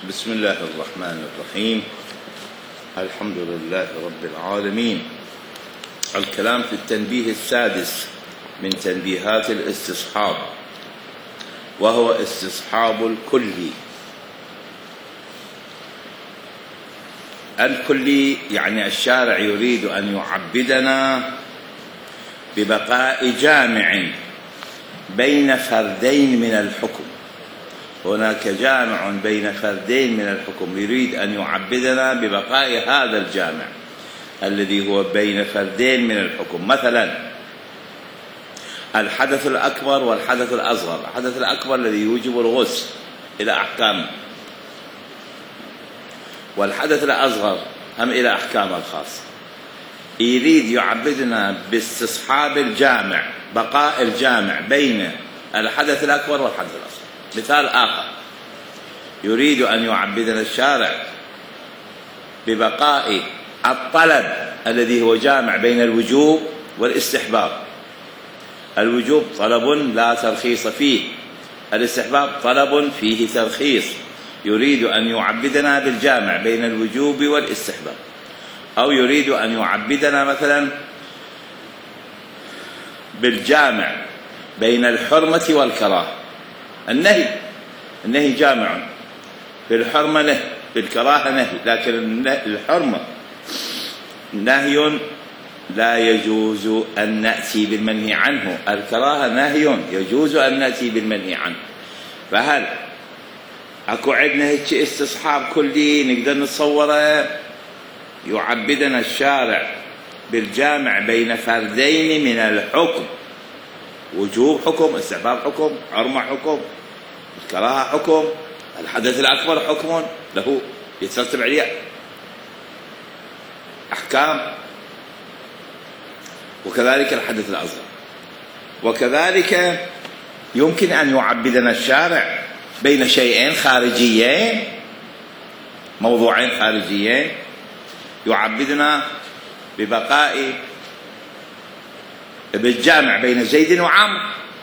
بسم الله الرحمن الرحيم. الحمد لله رب العالمين. الكلام في التنبيه السادس من تنبيهات الاستصحاب، وهو استصحاب الكلي. الكلي يعني الشارع يريد أن يعبدنا ببقاء جامع بين فردين من الحكم. هناك جامع بين فردين من الحكم، يريد أن يعبدنا ببقاء هذا الجامع الذي هو بين فردين من الحكم. مثلا الحدث الأكبر والحدث الأصغر. الحدث الأكبر الذي يوجب الغسل إلى أحكام، والحدث الأصغر هم إلى أحكام الخاصة. يريد يعبدنا باستصحاب الجامع، بقاء الجامع بين الحدث الأكبر والحدث الأصغر. مثال آخر، يريد أن يعبدنا الشارع ببقاء الطلب الذي هو جامع بين الوجوب والاستحباب. الوجوب طلب لا ترخيص فيه، الاستحباب طلب فيه ترخيص. يريد أن يعبدنا بالجامع بين الوجوب والاستحباب. أو يريد أن يعبدنا مثلا بالجامع بين الحرمة والكراهة. النهي جامع، في الحرمة نهي، في الكراهة نهي، لكن الحرمة نهي لا يجوز أن نأتي بالمنهي عنه، الكراهة نهي يجوز أن نأتي بالمنهي عنه. فهل أكو عندنا هيك استصحاب كلي نقدر نتصوره؟ يعبدنا الشارع بالجامع بين فردين من الحكم، وجوب حكم، استحباب حكم، حرمة حكم، الكراهة حكم، الحدث الأكبر حكم له يترتب عليه أحكام، وكذلك الحدث الأصغر. وكذلك يمكن أن يعبدنا الشارع بين شيئين خارجيين، موضوعين خارجيين، يعبدنا ببقاء بالجامع بين زيد وعمرو.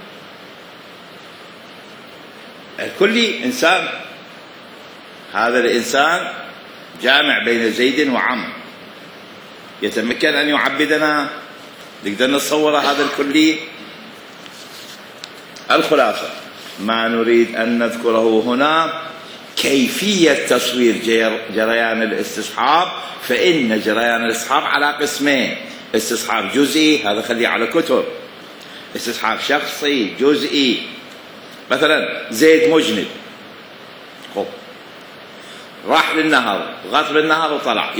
الكلي إنسان، هذا الإنسان جامع بين زيد وعمرو، يتمكن أن يعبدنا. نقدر نتصور هذا الكلي. الخلاصة ما نريد أن نذكره هنا كيفية تصوير جريان الاستصحاب. فإن جريان الاستصحاب على قسمين: استصحاب جزئي، هذا خليه على كتب، استصحاب شخصي جزئي. مثلا زيد مجند، راح للنهر، غطى بالنهر وطلع،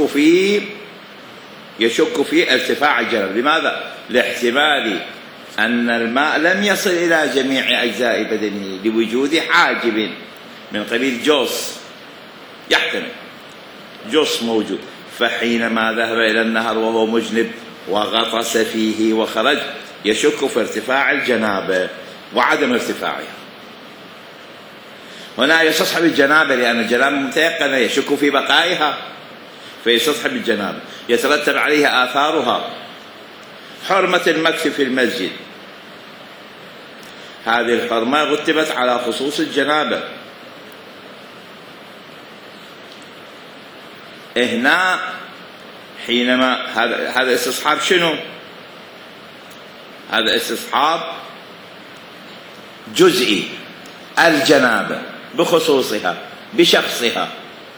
يشك في ارتفاع الجبل. لماذا؟ لاحتمال أن الماء لم يصل إلى جميع أجزاء بدنه لوجود حاجب من قبيل جوس، يحتمل جوس موجود. فحينما ذهب إلى النهر وهو مجنب وغطس فيه وخرج، يشك في ارتفاع الجنابة وعدم ارتفاعها. هنا يستصحب الجنابة لأن الجنابة متيقنة، يشك في بقائها فيستصحب الجنابة، يترتب عليها آثارها. حرمة المكث في المسجد، هذه الحرمة رتبت على خصوص الجنابة. هنا حينما هذا استصحاب شنو؟ هذا استصحاب جزئي، الجنابة بخصوصها بشخصها.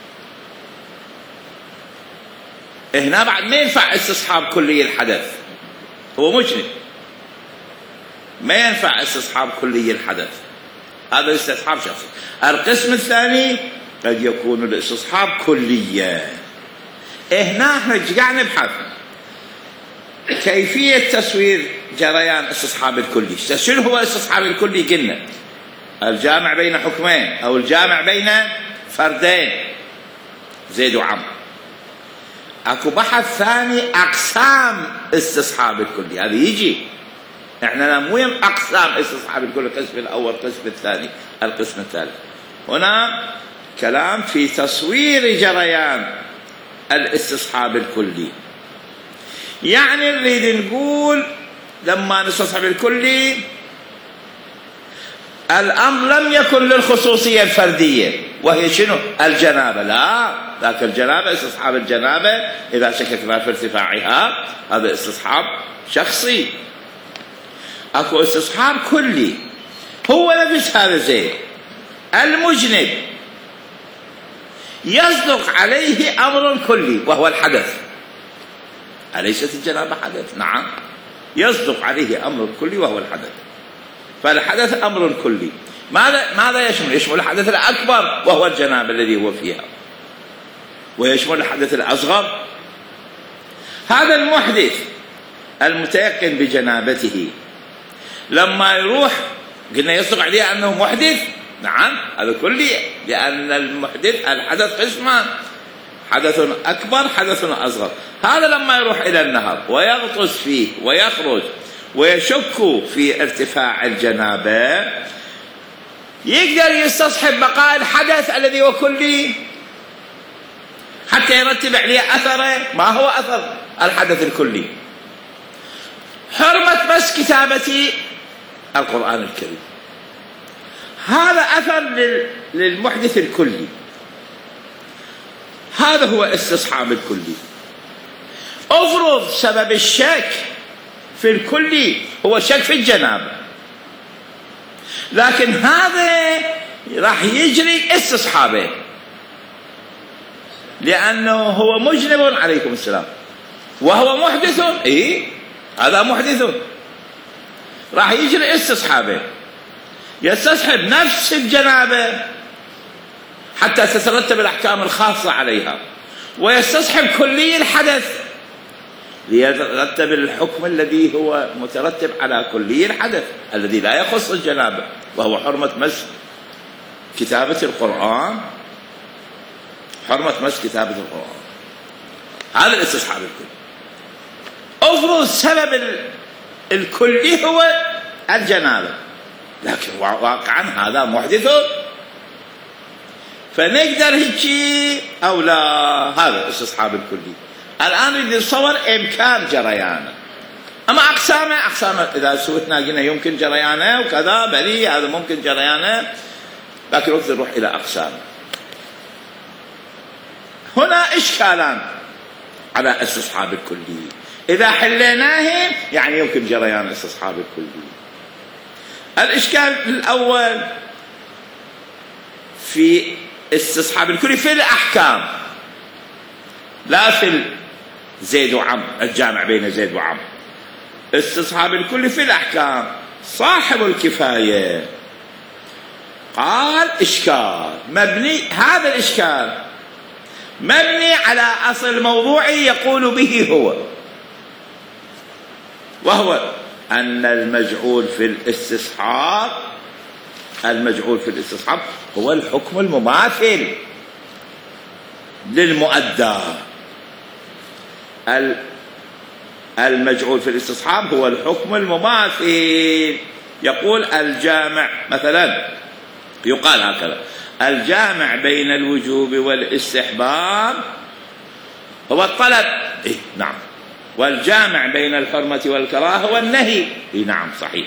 هنا بعد ما ينفع استصحاب كلي الحدث، هو مجنب، ما ينفع استصحاب كلي الحدث، هذا استصحاب شخصي. القسم الثاني قد يكون الاستصحاب كليا. هنا احنا قاعد نبحث كيفية تصوير جريان استصحاب الكلي. شنو هو الاستصحاب الكلي؟ قلنا الجامع بين حكمين أو الجامع بين فردين زيد وعمرو. اكو بحث ثاني، أقسام استصحاب الكلي. هذا يجي احنا مو أقسام استصحاب الكلي، القسم الأول، القسم الثاني، القسم الثالث. هنا كلام في تصوير جريان الاستصحاب الكلي. يعني نريد نقول لما نستصحب الكلي الأمر لم يكن للخصوصية الفردية وهي شنو؟ الجنابة. لا، ذاك الجنابة استصحاب الجنابة إذا شككنا في ارتفاعها هذا استصحاب شخصي. أكو استصحاب كلي هو نفس هذا زين. المجنب يصدق عليه أمر كلي وهو الحدث. أليست الجنابة حدث؟ نعم، يصدق عليه أمر كلي وهو الحدث. فالحدث أمر كلي. ماذا يشمل؟ يشمل الحدث الأكبر وهو الجنابة الذي هو فيها، ويشمل الحدث الأصغر. هذا المحدث المتيقن بجنابته لما يروح قلنا يصدق عليه أنه محدث. نعم، هذا كلي، لأن المحدث الحدث قسمان: حدث أكبر، حدث أصغر. هذا لما يروح إلى النهر ويغطس فيه ويخرج ويشك في ارتفاع الجنابة يقدر يستصحب بقاء الحدث الذي هو كلي حتى يرتب عليه أثره. ما هو أثر الحدث الكلي؟ حرمة بس كتابة القرآن الكريم، هذا أثر للمحدث الكلي. هذا هو استصحاب الكلي. افرض سبب الشك في الكلي هو شك في الجنابة، لكن هذا راح يجري استصحابه لأنه هو مجنب عليكم السلام وهو محدث. هذا محدث، راح يجري استصحابه، يستصحب نفس الجنابة حتى تترتب الأحكام الخاصة عليها، ويستصحب كلي الحدث ليترتب الحكم الذي هو مترتب على كلي الحدث الذي لا يخص الجنابة، وهو حرمة مس كتابة القرآن. حرمة مس كتابة القرآن، هذا الاستصحاب الكلي. افرض سبب الكلي هو الجنابة، لكن واقعا هذا محدث، فنقدر هيك أو لا. هذا استصحاب الكلي. الآن نتصور إمكان جريانه، أما أقسامه إذا سويتنا قلنا يمكن جريانه وكذا، بلي هذا ممكن جريانه، لكن وقت نروح إلى أقسامه. هنا إشكالان على استصحاب الكلي، إذا حليناه يعني يمكن جريان استصحاب الكلي. الإشكال الأول في استصحاب الكلي في الأحكام، لا في زيد وعمرو، الجامع بين زيد وعمرو. استصحاب الكلي في الأحكام. صاحب الكفاية قال إشكال مبني، هذا الإشكال مبني على أصل موضوعي يقول به هو، وهو أن المجعول في الاستصحاب هو الحكم المماثل للمؤدى. المجعول في الاستصحاب هو الحكم المماثل. يقول الجامع مثلا، يقال هكذا: الجامع بين الوجوب والاستحباب هو الطلب. نعم. والجامع بين الحرمة والكراهة هو النهي. نعم صحيح.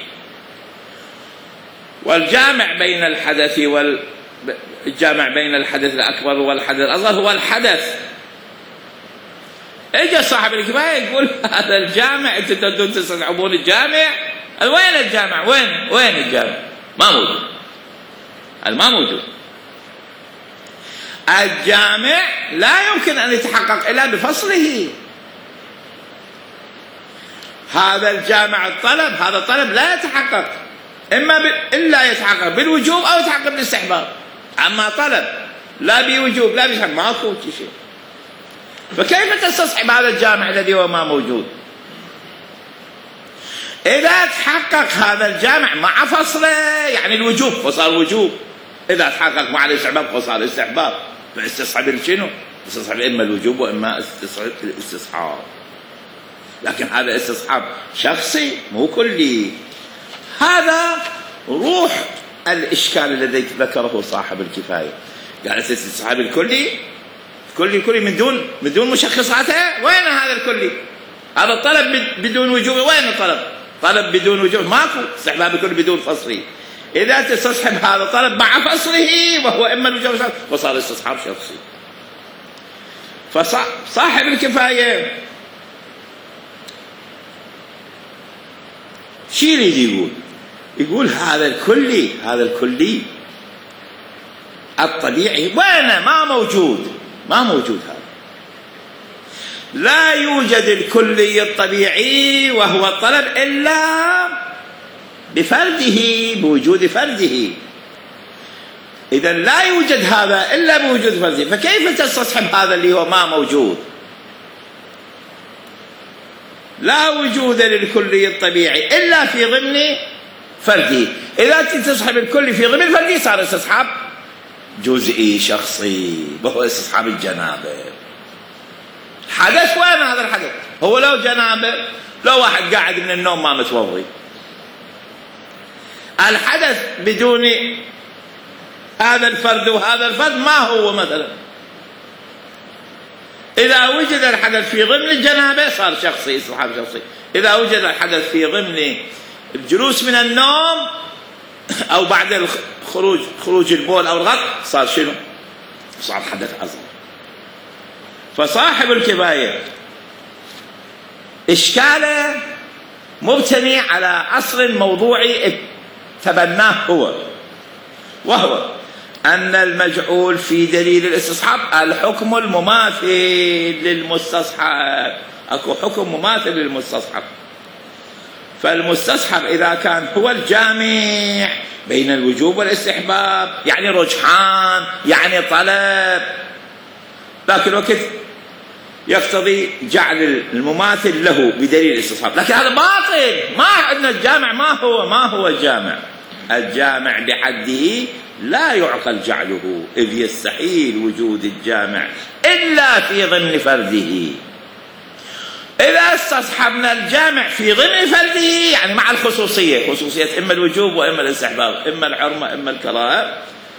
والجامع بين الحدث الجامع بين الحدث الأكبر والحدث الأصغر هو الحدث. اجى صاحب الكفاية يقول هذا الجامع، انتم تدون تستصحبون الجامع، وين الجامع؟ وين الجامع؟ ما موجود. ما موجود. الجامع لا يمكن أن يتحقق إلا بفصله. هذا الجامع الطلب، هذا الطلب لا يتحقق إلا يتحقق بالوجوب أو يتحقق بالاستحباب. أما طلب لا بوجوب لا باستحباب ماكو شيء. فكيف تستصحب هذا الجامع الذي هو ما موجود؟ إذا تحقق هذا الجامع مع فصله، يعني الوجوب فصار وجوب، إذا تحقق مع الاستحباب فصار استحباب، فاستصحب شنو؟ استصحب إما الوجوب وإما الاستصحاب. لكن هذا استصحاب شخصي مو كلي. هذا روح الإشكال الذي ذكره صاحب الكفاية. قال استصحاب الكلي كلي من دون مشخصاته. وين هذا الكلي؟ هذا الطلب بدون وجوب. وين الطلب؟ طلب بدون وجوب ماكو. استحباب الكلي بدون فصلي. إذا تستصحب هذا الطلب مع فصله وهو إما الوجوب وصار استصحاب شخصي. فصاحب الكفاية شو يريد يقول هذا الكلي الطبيعي وين ما موجود هذا. لا يوجد الكلي الطبيعي وهو الطلب إلا بفرده، بوجود فرده. إذا لا يوجد هذا إلا بوجود فرده، فكيف تستصحب هذا اللي هو ما موجود؟ لا وجود للكلي الطبيعي إلا في ضمن فرده. إذا تستصحب الكلي في ضمن فرده صار استصحاب جزئي شخصي، وهو استصحاب الجنابة. حدث وين هذا الحدث؟ هو لو جنابة، لو واحد قاعد من النوم ما متوضي، الحدث بدون هذا الفرد وهذا الفرد ما هو مثلا. إذا وجد الحدث في ضمن الجنابة صار شخصي، استصحاب شخصي. إذا وجد الحدث في ضمن الجلوس من النوم أو بعد خروج البول أو الغط صار شنو؟ صار حدث أصغر. فصاحب الكفاية إشكاله مبتني على أصل موضوعي تبناه هو، وهو أن المجعول في دليل الاستصحاب الحكم المماثل للمستصحب. أكو حكم مماثل للمستصحب. فالمستصحب إذا كان هو الجامع بين الوجوب والاستحباب، يعني رجحان، يعني طلب، لكن الوقت يقتضي جعل المماثل له بدليل الاستصحاب. لكن هذا باطل، ما أن الجامع ما هو الجامع. الجامع بحده لا يعقل جعله، إذ يستحيل وجود الجامع إلا في ضمن فرده. إذا استصحبنا الجامع في ضمن فرده يعني مع الخصوصية، خصوصية إما الوجوب وإما الاستحباب، إما الحرمة إما الكراهة،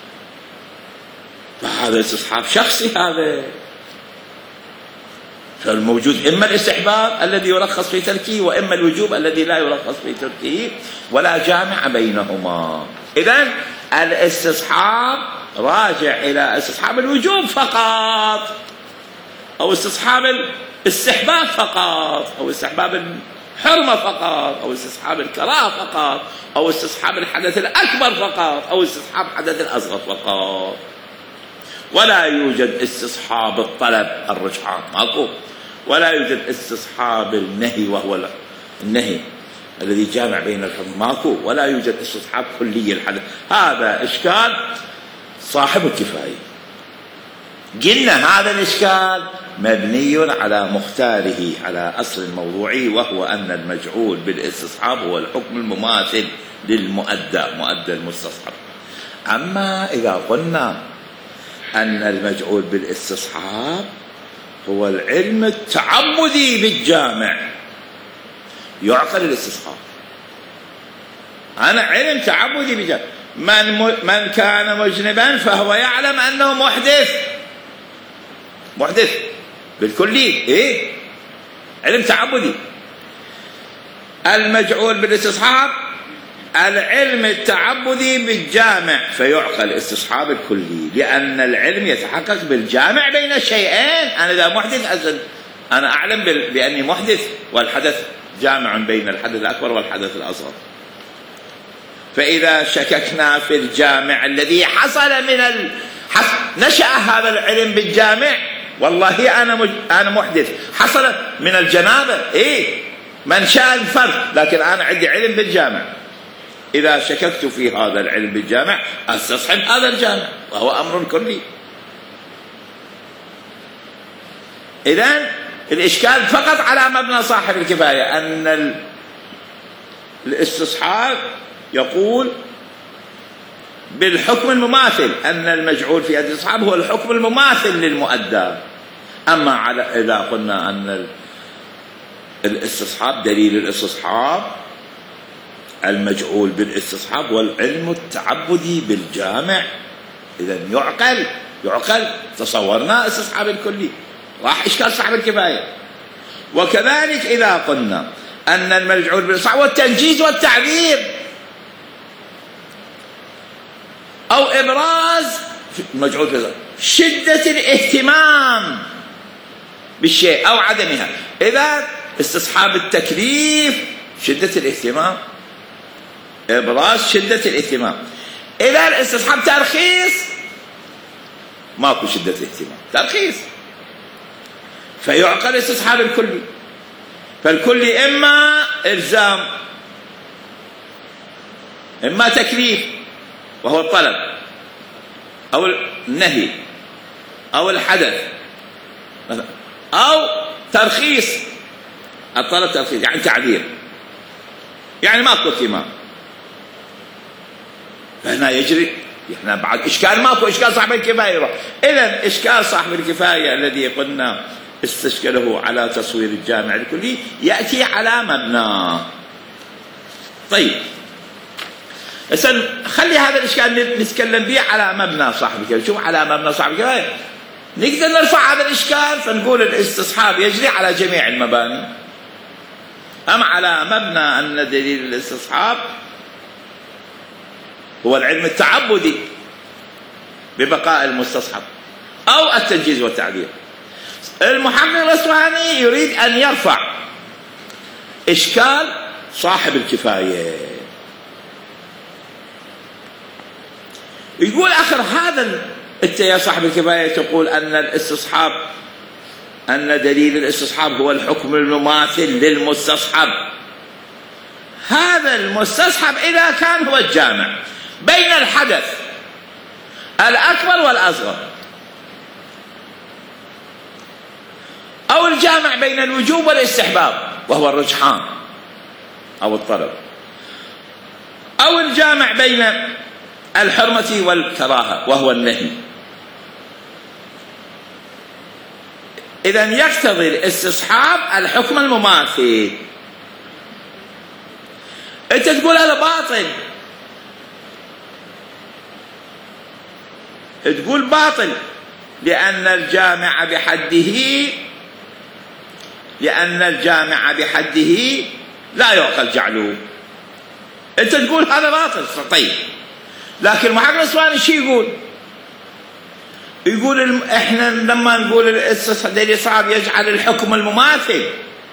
فهذا استصحاب شخصي. هذا فالموجود إما الاستحباب الذي يرخص في تركه وإما الوجوب الذي لا يرخص في تركه، ولا جامع بينهما. إذن الاستصحاب راجع إلى استصحاب الوجوب فقط، أو استصحاب الاستحباب فقط، أو استحباب الحرمة فقط، أو استصحاب الكراهة فقط، أو استصحاب الحدث الأكبر فقط، أو استصحاب الحدث الأصغر فقط. ولا يوجد استصحاب الطلب الرجحان، ماكو. ولا يوجد استصحاب النهي وهو النهي الذي جامع بين الحكم، ماكو. ولا يوجد استصحاب كلي الحدث. هذا إشكال صاحب الكفاية. قلنا هذا الإشكال مبني على مختاره، على أصل موضوعي، وهو أن المجعول بالاستصحاب هو الحكم المماثل للمؤدى، مؤدى المستصحب. أما إذا قلنا أن المجعول بالاستصحاب هو العلم التعبدي بالجامع، يعقل الاستصحاب. أنا علم تعبدي بالجامع. من كان مجنبا فهو يعلم أنه محدث بالكلي، علم تعبدي. المجعول بالاستصحاب العلم التعبدي بالجامع، فيعقل استصحاب الكلي، لأن العلم يتحقق بالجامع بين الشيئين. أنا إذا محدث أنا أعلم بأني محدث، والحدث جامع بين الحدث الأكبر والحدث الأصغر. فإذا شككنا في الجامع الذي حصل نشأ هذا العلم بالجامع، والله أنا محدث، حصل من الجنابة، من شاء الفرد، لكن أنا عندي علم بالجامع. إذا شككت في هذا العلم بالجامع استصحب هذا الجامع، وهو أمر كلي. إذن الإشكال فقط على مبنى صاحب الكفاية، أن الاستصحاب يقول بالحكم المماثل، أن المجعول في الاستصحاب هو الحكم المماثل للمؤدى. أما إذا قلنا أن الاستصحاب دليل الاستصحاب المجعول بالاستصحاب والعلم التعبدي بالجامع، إذن يعقل. تصورنا استصحاب الكلي، راح إشكال صاحب الكفاية. وكذلك إذا قلنا أن المجعول بالاستصحاب والتنجيز والتعبير، أو إبراز مجعول كذا شدة الاهتمام بالشيء أو عدمها. إذا استصحاب التكليف شدة الاهتمام، إبراز شدة الاهتمام. إذا الاستصحاب ترخيص ماكو شدة اهتمام، ترخيص، فيعقل استصحاب الكلي. فالكلي إما إلزام، إما تكليف وهو الطلب أو النهي أو الحدث، أو ترخيص. الطلب ترخيص يعني تعذير، يعني ماكو اهتمام. فهنا يجري احنا بعد اشكال، ماكو اشكال صاحب الكفايه يروح. اذا اشكال صاحب الكفايه الذي قلنا استشكله على تصوير الجامع الكلي ياتي على مبناه. طيب خلي هذا الاشكال نتكلم به على مبنى صاحب الكفايه. شوف على مبنى صاحب الكفايه نقدر نرفع هذا الاشكال فنقول الاستصحاب يجري على جميع المباني. اما على مبنى ان دليل الاستصحاب هو العلم التعبدي ببقاء المستصحب أو التنجيز والتعبير. المحقق الأصفهاني يريد أن يرفع إشكال صاحب الكفاية، يقول آخر هذا أنت يا صاحب الكفاية تقول أن الاستصحاب، أن دليل الاستصحاب هو الحكم المماثل للمستصحب. هذا المستصحب إذا كان هو الجامع بين الحدث الأكبر والأصغر، أو الجامع بين الوجوب والاستحباب وهو الرجحان أو الطلب، أو الجامع بين الحرمة والكراهة وهو النهي. إذن يقتضي الاستصحاب الحكم المماثل. أنت تقول هذا باطل، تقول باطل لأن الجامع بحده لا يعقل جعله. أنت تقول هذا باطل. طيب لكن المحقق الأصفهاني شو يقول احنا لما نقول الاستصحاب يجعل الحكم المماثل،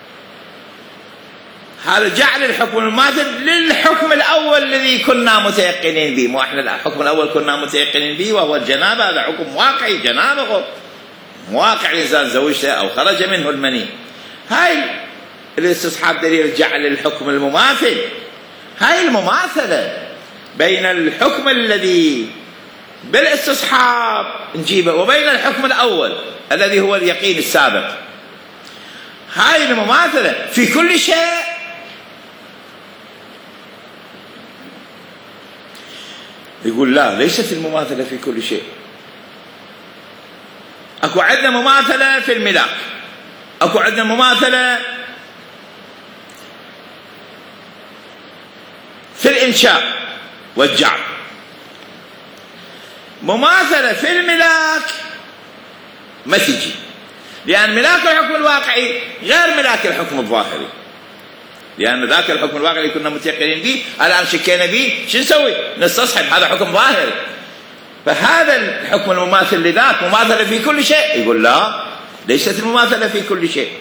هذا جعل الحكم المماثل للحكم الأول الذي كنا متيقنين به. مو احنا الحكم الأول كنا متيقنين به وهو الجنابة، هذا حكم واقعي، جنابة مواقع الإنسان زوجته أو خرج منه المني. هاي الاستصحاب دليل جعل الحكم المماثل. هاي المماثلة بين الحكم الذي بالاستصحاب نجيبه وبين الحكم الأول الذي هو اليقين السابق، هاي المماثلة في كل شيء. يقول لا، ليست المماثلة في كل شيء. اكو عندنا مماثلة في الملاك، اكو عندنا مماثلة في الإنشاء والجعل. مماثلة في الملاك ما تجي، لأن ملاك الحكم الواقعي غير ملاك الحكم الظاهري، لأن ذاك الحكم الواقعي كنا متيقنين به الآن شكينا به، شو نسوي؟ نستصحب، هذا حكم ظاهري. فهذا الحكم المماثل لذاك مماثلة في كل شيء. يقول لا، ليست المماثلة في كل شيء.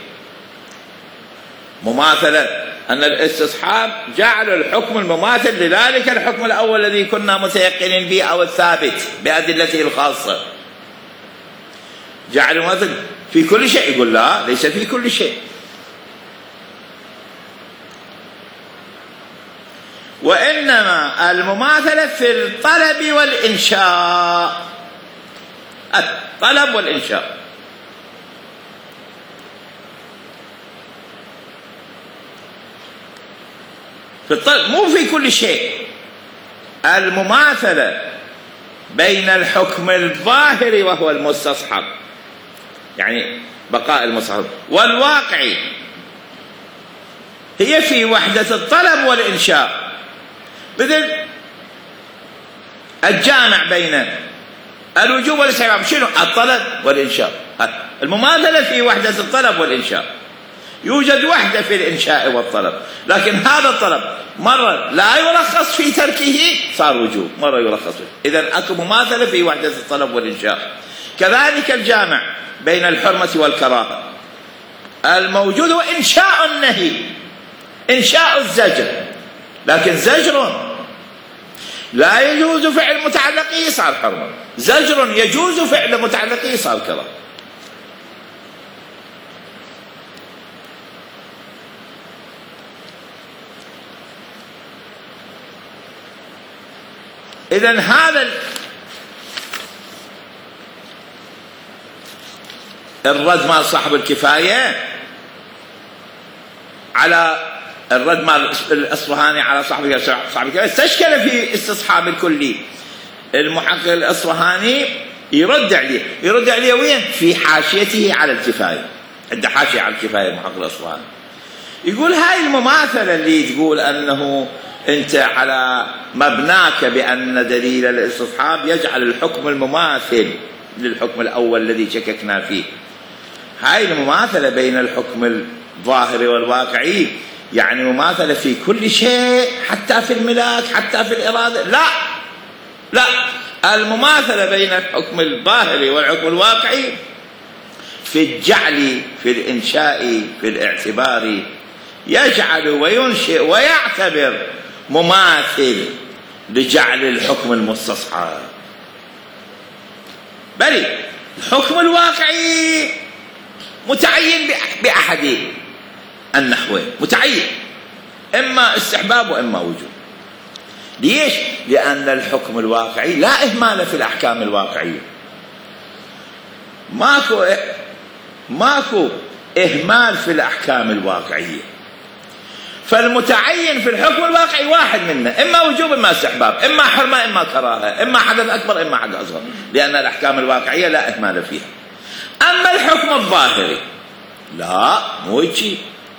مماثلة أن الاستصحاب جعل الحكم المماثل لذلك الحكم الأول الذي كنا متيقنين به أو الثابت بأدلته الخاصة، جعل المماثل في كل شيء. يقول لا، ليس في كل شيء. وإنما المماثلة في الطلب والإنشاء، الطلب والإنشاء. في الطلب، مو في كل شيء. المماثلة بين الحكم الظاهري وهو المستصحب، يعني بقاء المستصحب، والواقعي، هي في وحدة الطلب والإنشاء. مثل الجامع بين الوجوب والاستحباب شنو؟ الطلب والإنشاء. المماثلة في وحدة الطلب والإنشاء. يوجد وحدة في الإنشاء والطلب، لكن هذا الطلب مرة لا يرخص في تركه صار وجوب، مرة يرخص فيه. إذن أكو مماثلة في وحدة الطلب والإنشاء. كذلك الجامع بين الحرمة والكراهة الموجود هو إنشاء النهي، إنشاء الزجر، لكن زجر لا يجوز فعل متعلقه صار حرمة، زجر يجوز فعل متعلقه صار كراهة. إذن هذا الرد مال صاحب الكفاية على الرد مال الأصفهاني على صاحب الكفاية استشكل في استصحاب الكلي. المحقق الأصفهاني يرد عليه وين؟ في حاشيته على الكفاية، عنده حاشية على الكفاية المحقق الأصفهاني، يقول هاي المماثلة اللي تقول أنه أنت على مبناك بأن دليل الاستصحاب يجعل الحكم المماثل للحكم الأول الذي شككنا فيه، هاي المماثلة بين الحكم الظاهري والواقعي يعني مماثلة في كل شيء، حتى في الملاك، حتى في الإرادة. لا، المماثلة بين الحكم الظاهري والحكم الواقعي في الجعل، في الإنشاء، في الاعتبار، يجعل وينشئ ويعتبر مماثل لجعل الحكم المستصحب. بل الحكم الواقعي متعين بأحد النحوين، متعين إما استحباب وإما وجوب. ليش؟ لأن الحكم الواقعي لا إهمال في الأحكام الواقعية، ماكو إهمال في الأحكام الواقعية، فالمتعين في الحكم الواقعي واحد منه، إما وجوب إما استحباب، إما حرمة إما كراهة، إما حدث أكبر إما حدث أصغر، لأن الأحكام الواقعية لا إهمال فيها. أما الحكم الظاهري لا، مو هيك،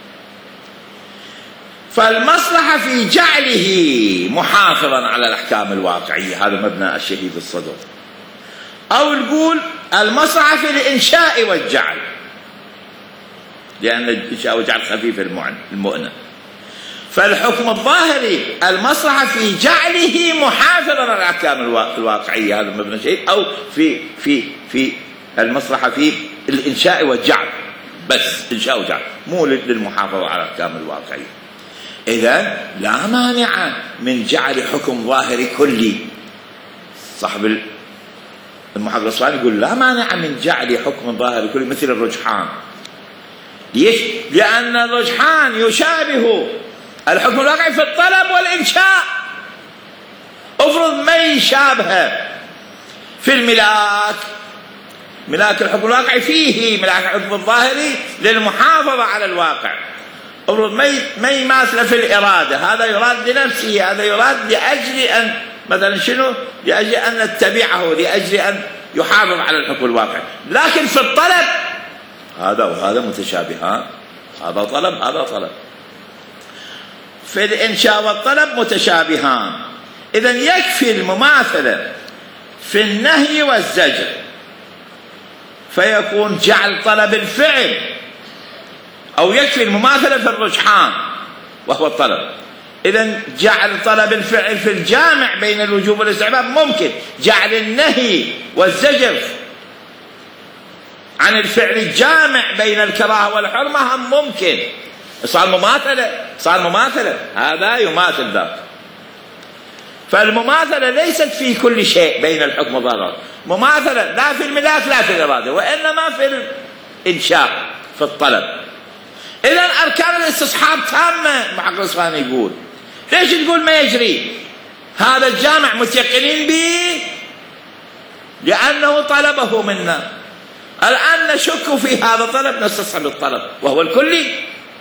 فالمصلحة في جعله محافظا على الأحكام الواقعية، هذا مبنى الشهيد الصدر. أو نقول المصلحة في الإنشاء والجعل، لأن الإنشاء والجعل خفيف المؤنة، فالحكم الظاهري المصلحة في جعله محافظا على الأحكام الواقعية، هذا مبنى الشهيد. أو في المصلحة في الإنشاء والجعل، بس إنشاء وجعل، مو للمحافظة على الأحكام الواقعية. إذن لا مانع من جعل حكم ظاهري كلي. صاحب المحقق الأصفهاني يقول لا مانع من جعل حكم ظاهري كلي مثل الرجحان. ليش؟ لأن الرجحان يشابه الحكم الواقعي في الطلب والإنشاء. افرض ما يشابه في الملاك، ملاك الحكم الواقعي فيه ملاك الحكم الظاهري للمحافظة على الواقع. افرض ما يماثل في الإرادة، هذا يراد لنفسه، هذا يراد لأجل أن مثلا شنو؟ لأجل أن نتبعه، لأجل أن يحافظ على الحكم الواقعي. لكن في الطلب هذا وهذا متشابهان، هذا طلب هذا طلب. في الإنشاء والطلب متشابهان. إذن يكفي المماثلة في النهي والزجر، فيكون جعل طلب الفعل، أو يكفي المماثلة في الرجحان وهو الطلب. إذن جعل طلب الفعل في الجامع بين الوجوب والاستحباب ممكن، جعل النهي والزجر عن الفعل الجامع بين الكراهة والحرمة هم ممكن. صار مماثلة، هذا يماثل ذاك. فالمماثلة ليست في كل شيء بين الحكم والظاهر، مماثلة لا في الملاك لا في الإرادة، وإنما في الإنشاء، في الطلب. إذن أركان الاستصحاب تامة. المحقق الأصفهاني يقول ليش تقول ما يجري؟ هذا الجامع متيقنين به لأنه طلبه منا، الآن نشك في هذا الطلب نستصحب الطلب وهو الكلي.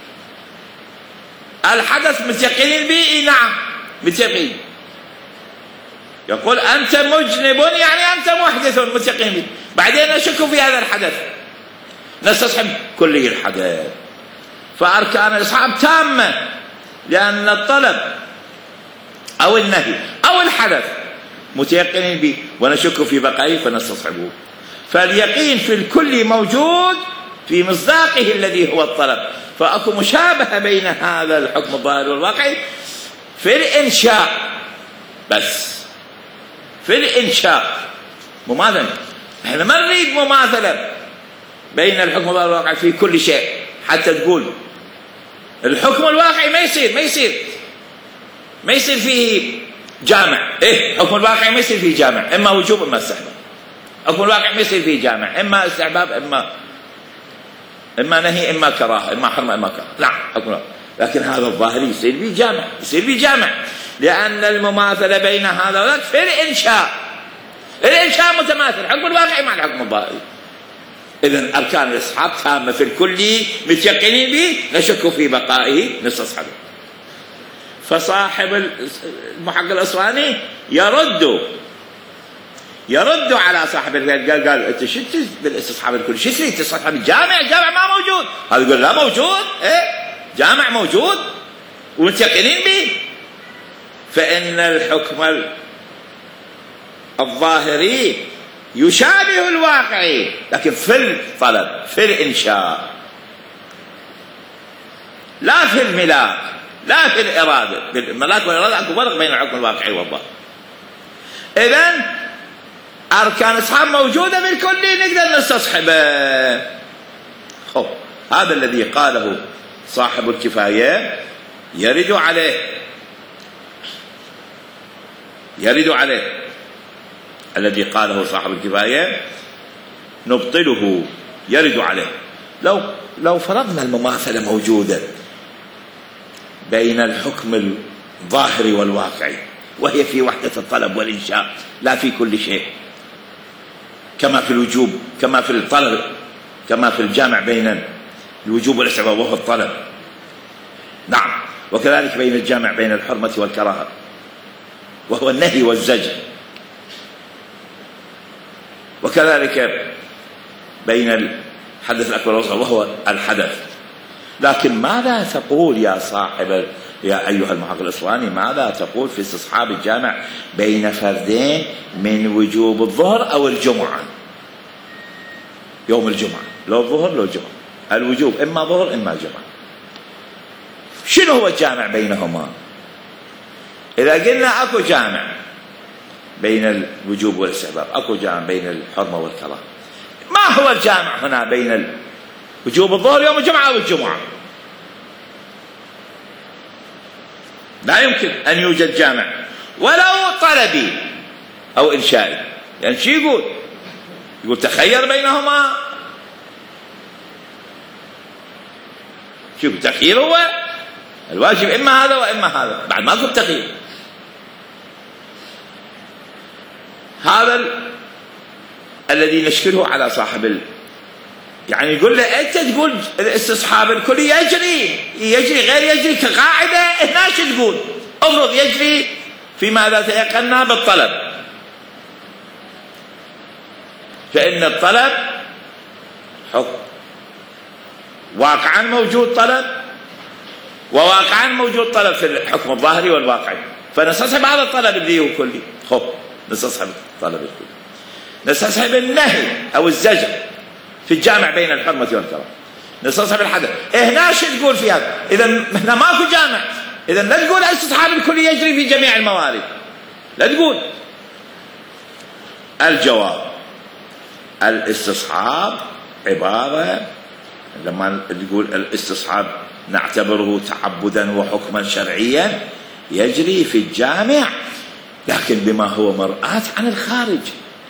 الحدث متيقنين به، نعم متيقنين. يقول أنت مجنب يعني أنت محدث، متيقنين به. بعدين نشك في هذا الحدث نستصحب كلي الحدث. فأركان الإصحاب تامة، لأن الطلب أو النهي أو الحدث متيقنين به ونشك في بقائه فنستصحبه. فاليقين في الكل موجود في مصداقه الذي هو الطلب. فأكو مشابهة بين هذا الحكم الظاهري والواقعي في الإنشاء، بس في الإنشاء مماثلة. احنا ما نريد مماثلة بين الحكم الظاهري والواقعي في كل شيء، حتى تقول الحكم الواقعي ما يصير فيه جامع. حكم الواقعي ما يصير فيه جامع، إما وجوب إما استحباب. حكم الواقعي ما يصير فيه جامع، إما استحباب إما نهي إما كراهة، إما حرمة إما كراهة. نعم حكم الواقعي. لكن هذا الظاهري يصير فيه جامع، لأن المماثلة بين هذا وذاك في الإنشاء متماثل، حكم الواقعي مع الحكم الظاهري. إذن أركان الإستصحاب تامة في الكل، متيقنين به، نشك في بقائه، نستصحبه. فصاحب المحقق الأصفهاني يرد على صاحب الرواية، قال أنت شو بالاستصحاب الكلي؟ شو تريد تستصحب الجامع؟ الجامع ما موجود. هذا يقول لا موجود، جامع موجود ومتيقنين به. فإن الحكم الظاهري يشابه الواقعي، لكن في الطلب، في الإنشاء، لا في الملاك، لا في الإرادة. الملاك والإرادة أكو فرق بين الحكم الواقعي والظاهري. إذن أركان الإستصحاب موجودة بالكل، نقدر نستصحبه. هذا الذي قاله صاحب الكفاية يرد عليه الذي قاله صاحب الكفاية نبطله، يرد عليه. لو فرضنا المماثلة موجودة بين الحكم الظاهري والواقعي، وهي في وحدة الطلب والإنشاء، لا في كل شيء، كما في الوجوب، كما في الطلب، كما في الجامع بين الوجوب والاستحباب وهو الطلب. نعم. وكذلك بين الجامع بين الحرمة والكراهة وهو النهي والزجر، وكذلك بين الحدث الأكبر والأصغر وهو الحدث. لكن ماذا تقول يا أيها المحقق الأصفهاني، ماذا تقول في استصحاب الجامع بين فردين من وجوب الظهر أو الجمعة؟ يوم الجمعة، لو الظهر لو الجمعة، الوجوب إما ظهر إما جمعة. شنو هو الجامع بينهما؟ إذا قلنا أكو جامع بين الوجوب والاستحباب، أكو جامع بين الحرمة والكراهة، ما هو الجامع هنا بين وجوب الظهر يوم الجمعة أو الجمعة؟ لا يمكن أن يوجد جامع ولو طلبي أو إنشائي. يعني شو يقول تخير بينهما. شوف التخيير هو الواجب إما هذا وإما هذا، بعد ما كنت تخيير. هذا الذي نشكله على صاحب يعني يقول له أنت تقول الاستصحاب الكلي يجري غير يجري كقاعدة. هنا شو تقول؟ افرض يجري فيما لا تيقنا بالطلب، فإن الطلب حكم، واقعا موجود طلب، وواقعا موجود طلب في الحكم الظاهري والواقعي. فنستصحب هذا الطلب اللي هو كلي، نستصحب الطلب الكلي، نستصحب النهي أو الزجر في الجامع بين الحرمة والكراهة، نستصحب الحدث. هنا شو تقول في هذا؟ إذا هنا ماكو جامع. إذا لا تقول الاستصحاب الكلي يجري في جميع الموارد، لا تقول. الجواب الاستصحاب عبارة، لما تقول الاستصحاب نعتبره تعبدا وحكما شرعيا، يجري في الجامع لكن بما هو مرآة عن الخارج.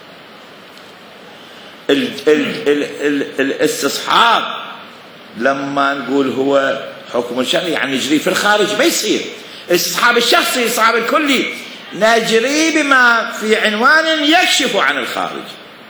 الاستصحاب لما نقول هو حكم شرعي يعني يجري في الخارج، ما يصير الاستصحاب الشخصي. الاستصحاب الكلي نجري بما في عنوان يكشف عن الخارج.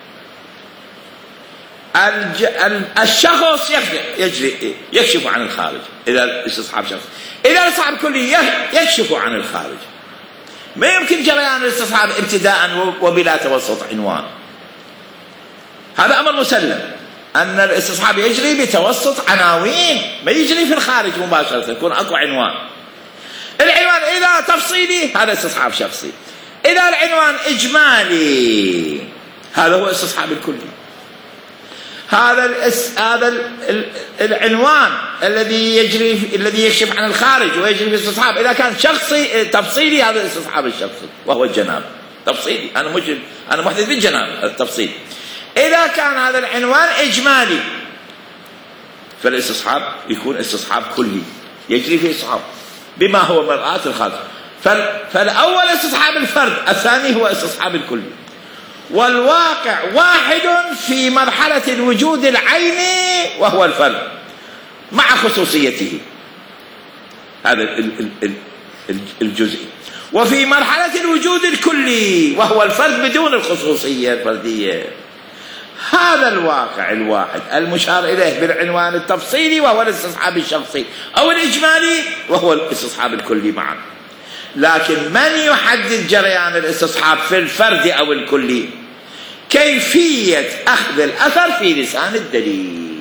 الشخص يجري يكشف عن الخارج إذا الاستصحاب شخصي. إذا الاستصحاب الكلي يكشف عن الخارج. ما يمكن جريان الاستصحاب ابتداء وبلا توسط عنوان. هذا أمر مسلم، أن الاستصحاب يجري بتوسط عناوين، ما يجري في الخارج مباشرة، يكون أكو عنوان. العنوان إذا تفصيلي هذا استصحاب شخصي، إذا العنوان إجمالي هذا هو استصحاب الكلي. هذا العنوان الذي يكشف عن الخارج ويجري في الاستصحاب، إذا كان شخصي تفصيلي هذا الاستصحاب الشخصي وهو الجناب تفصيلي، أنا محدث بالجناب التفصيل. إذا كان هذا العنوان إجمالي فالاستصحاب يكون استصحاب كلي يجري فيه استصحاب بما هو مرآة الخارج. فالأول استصحاب الفرد، الثاني هو استصحاب الكلي. والواقع واحد في مرحلة الوجود العيني وهو الفرد مع خصوصيته، هذا الجزئي، وفي مرحلة الوجود الكلي وهو الفرد بدون الخصوصية الفردية. هذا الواقع الواحد المشار إليه بالعنوان التفصيلي وهو الاستصحاب الشخصي، أو الإجمالي وهو الاستصحاب الكلي معا. لكن من يحدد جريان الاستصحاب في الفرد أو الكلي؟ كيفية أخذ الأثر في لسان الدليل.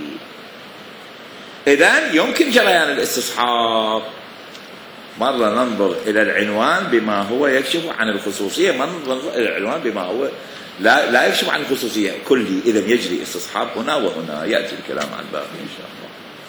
إذن يمكن جريان الاستصحاب، مرة ننظر إلى العنوان بما هو يكشف عن الخصوصية، مرة ننظر إلى العنوان بما هو لا يكشف عن الخصوصية كلي. إذن يجري استصحاب هنا وهنا، يأتي الكلام عن باقي إن شاء الله.